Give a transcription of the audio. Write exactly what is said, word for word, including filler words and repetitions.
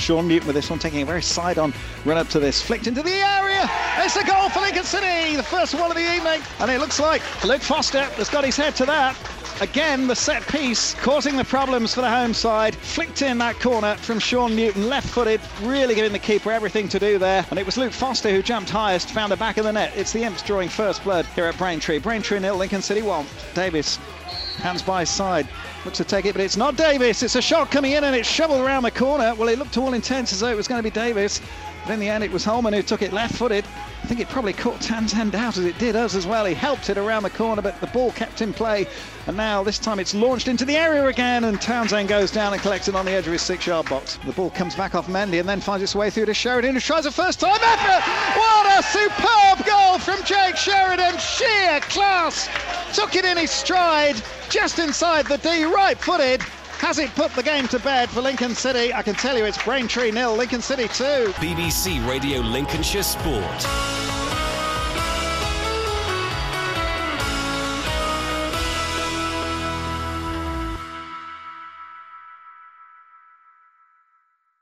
Sean Newton with this one, taking a very side-on run up to this, flicked into the area. It's a goal for Lincoln City, the first one of the evening, and it looks like Luke Foster has got his head to that. Again, the set piece causing the problems for the home side. Flicked in that corner from Sean Newton, left-footed, really giving the keeper everything to do there. And it was Luke Foster who jumped highest, found the back of the net. It's the Imps drawing first blood here at Braintree. Braintree nil, Lincoln City one. Davis, hands by his side, looks to take it, but it's not Davis. It's a shot coming in and it's shoveled around the corner. Well, it looked to all intents as though it was going to be Davis, but in the end it was Holman who took it left-footed. I think it probably caught Townsend out as it did us as well. He helped it around the corner, but the ball kept in play. And now this time it's launched into the area again, and Townsend goes down and collects it on the edge of his six-yard box. The ball comes back off Mendy and then finds its way through to Sheridan, who tries a first-time effort. What a superb goal from Jake Sheridan. Sheer class. Took it in his stride, just inside the D, right-footed. Has it put the game to bed for Lincoln City? I can tell you it's Braintree nil, Lincoln City two. B B C Radio Lincolnshire Sport.